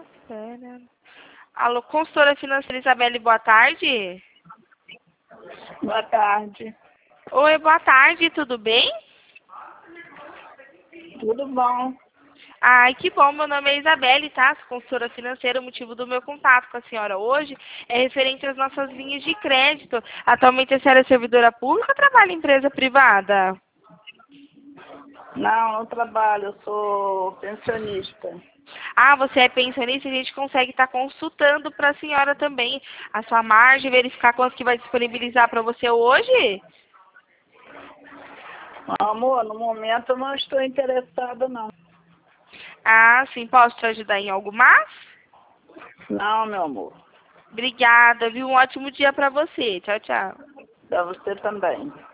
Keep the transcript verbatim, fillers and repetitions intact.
Pera. Alô, consultora financeira Isabelle, boa tarde. Boa tarde. Oi, boa tarde, tudo bem? Tudo bom? Ai, que bom, meu nome é Isabelle, tá? Sou consultora financeira, o motivo do meu contato com a senhora hoje é referente às nossas linhas de crédito. Atualmente a senhora é servidora pública ou trabalha em empresa privada? Não, não trabalho, eu sou pensionista. Ah, você é pensionista, a gente consegue estar consultando para a senhora também a sua margem, verificar quanto que vai disponibilizar para você hoje? Amor, no momento eu não estou interessada, não. Ah, sim, posso te ajudar em algo mais? Não, meu amor. Obrigada, viu? Um ótimo dia para você. Tchau, tchau. Para você também.